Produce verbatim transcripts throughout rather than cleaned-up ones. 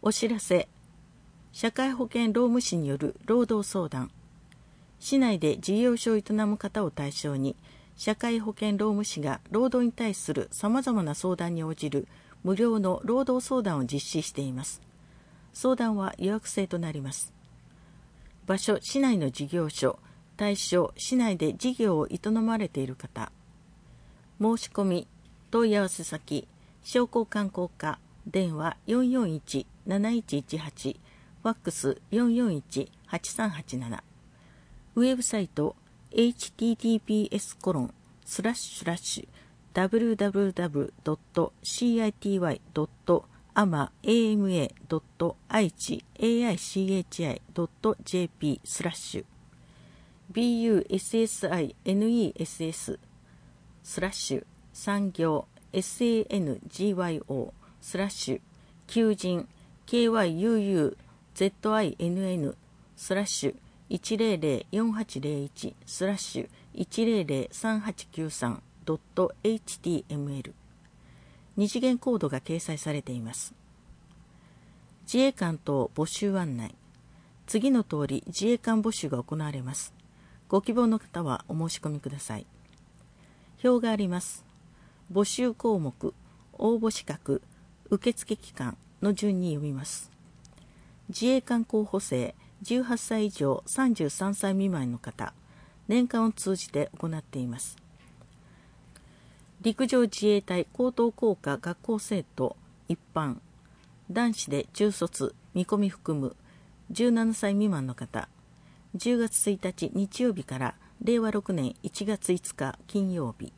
お知らせ。社会保険労務士による労働相談。市内で事業所を営む方を対象に、社会保険労務士が労働に対するさまざまな相談に応じる無料の労働相談を実施しています。相談は予約制となります。場所、市内の事業所。対象、市内で事業を営まれている方。申し込み、問い合わせ先、商工観光課、電話 よんよんいち なないちいちはち、ファックス よんよんいち はちさんはちなな、ウェブサイト エイチティーティーピーエスコロンスラッシュスラッシュダブリューダブリューダブリュードットシーアイティーワイドットアマドットアイチエーアイシーエイチアイドットジェーピースラッシュ ビーユーエスエスアイエヌイーエスエス スラッシュ産業 エスエーエヌジーワイオー スラッシュ求人 ケーワイユーユーゼットアイエヌエヌ スラッシュいちゼロゼロよんはちゼロいちスラッシュいちゼロゼロさんはちきゅうさんドットエイチティーエムエル 二次元コードが掲載されています。自衛官等募集案内。次の通り自衛官募集が行われます。ご希望の方はお申し込みください。表があります。募集項目、応募資格、受付期間の順に読みます。自衛官候補生、じゅうはっさい以上さんじゅうさんさい未満の方、年間を通じて行っています。陸上自衛隊高等工科学校生徒一般、男子で中卒、見込み含むじゅうななさい未満の方、じゅうがつついたち日曜日かられいわろくねんいちがついつか金曜日。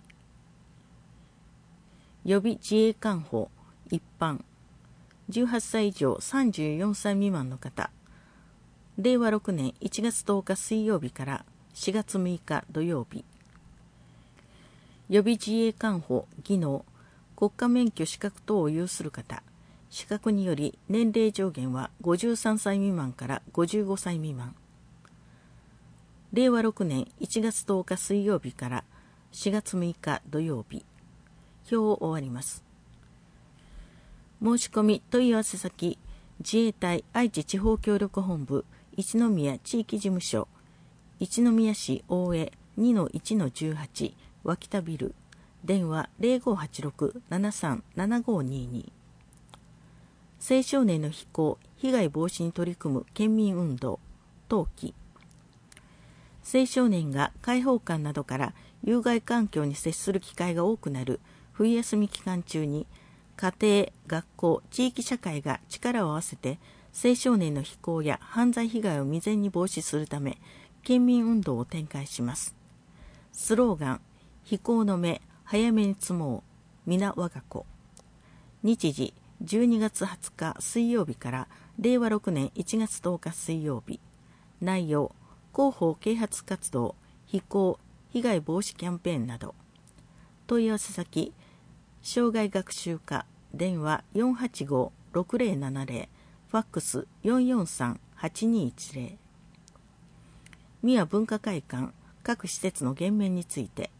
予備自衛官補一般、じゅうはっさい以上さんじゅうよんさい未満の方、れいわろくねんいちがつとおか水曜日からしがつむいか土曜日。予備自衛官補技能、国家免許資格等を有する方、資格により年齢上限はごじゅうさんさい未満からごじゅうごさい未満。れいわろくねんいちがつとおか水曜日からしがつむいか土曜日。表を終わります。申し込み問い合わせ先、自衛隊愛知地方協力本部一宮地域事務所、一宮市大江 にのいちのじゅうはち 脇田ビル、電話 ゼロごはちろく ななさん ななごにに。青少年の非行・被害防止に取り組む県民運動、登記。青少年が開放感などから有害環境に接する機会が多くなる冬休み期間中に、家庭、学校、地域社会が力を合わせて青少年の非行や犯罪被害を未然に防止するため、県民運動を展開します。スローガン、非行の目、早めに積もう、皆我が子。日時、じゅうにがつはつか水曜日かられいわろくねんいちがつとおか水曜日。内容、広報啓発活動、非行、被害防止キャンペーンなど。問い合わせ先、障害学習課、電話 よんはちご ろくゼロななゼロ、ファックス よんよんさん はちにいちゼロ。宮文化会館、各施設の減免について。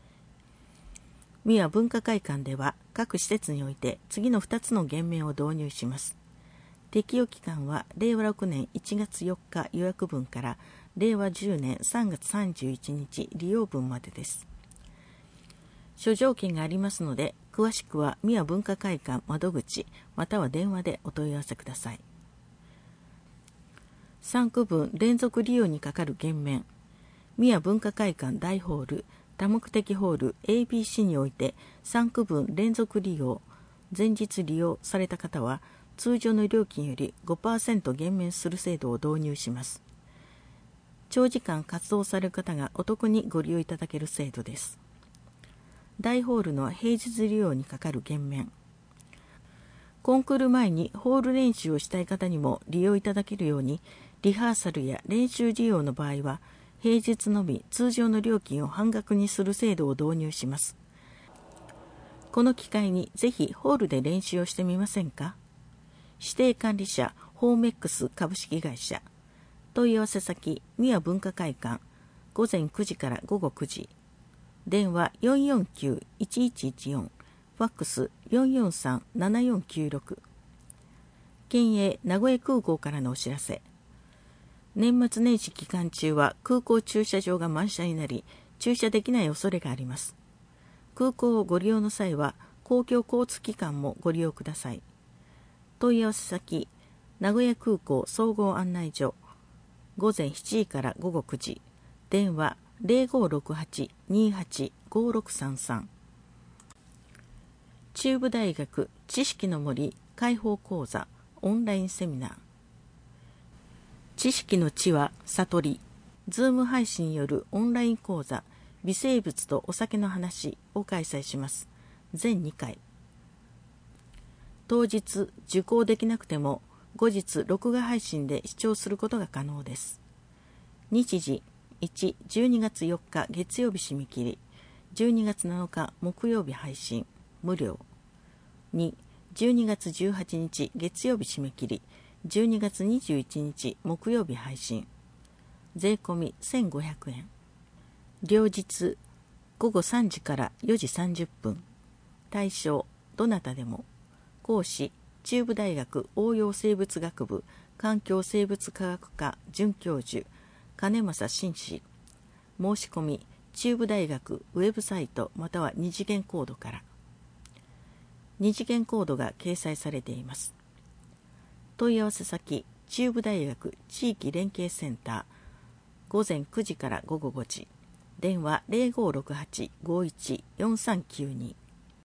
宮文化会館では各施設において次のふたつの減免を導入します。適用期間はれいわろくねんいちがつよっか予約分かられいわじゅうねんさんがつさんじゅういちにち利用分までです。諸条件がありますので、詳しくは宮文化会館窓口または電話でお問い合わせください。さんくぶん連続利用にかかる減免。宮文化会館大ホール、多目的ホール エービーシー においてさんくぶん連続利用、前日利用された方は通常の料金より ごパーセント 減免する制度を導入します。長時間活動される方がお得にご利用いただける制度です。大ホールの平日利用にかかる減免。コンクール前にホール練習をしたい方にも利用いただけるように、リハーサルや練習利用の場合は平日のみ通常の料金を半額にする制度を導入します。この機会にぜひホールで練習をしてみませんか。指定管理者ホーメックス株式会社。問い合わせ先、宮文化会館、ごぜんくじからごごくじ。電話 よんよんきゅう いちいちいちよん、ファックス よんよんさん ななよんきゅうろく。 県営名古屋空港からのお知らせ。年末年始期間中は空港駐車場が満車になり、駐車できない恐れがあります。空港をご利用の際は、公共交通機関もご利用ください。問い合わせ先、名古屋空港総合案内所、ごぜんしちじからごごくじ、電話 ゼロごろくはち にはち ごろくさんさん。中部大学知識の森開放講座オンラインセミナー。知識の知は悟り、ズーム配信によるオンライン講座微生物とお酒の話を開催します。全にかい。当日受講できなくても後日録画配信で視聴することが可能です。日時いち、じゅうにがつよっか月曜日締め切り、じゅうにがつなのか木曜日配信無料。に、じゅうにがつじゅうはちにち月曜日締め切り、じゅうにがつにじゅういちにち木曜日配信。税込みせんごひゃくえん。両日ごごさんじからよじさんじゅっぷん。対象どなたでも。講師中部大学応用生物学部環境生物科学科准教授金正真氏。申し込み中部大学ウェブサイトまたは二次元コードから。二次元コードが掲載されています。問い合わせ先、中部大学地域連携センター、ごぜんくじからごごごじ、電話 ゼロごろくはち ごいち よんさんきゅうに。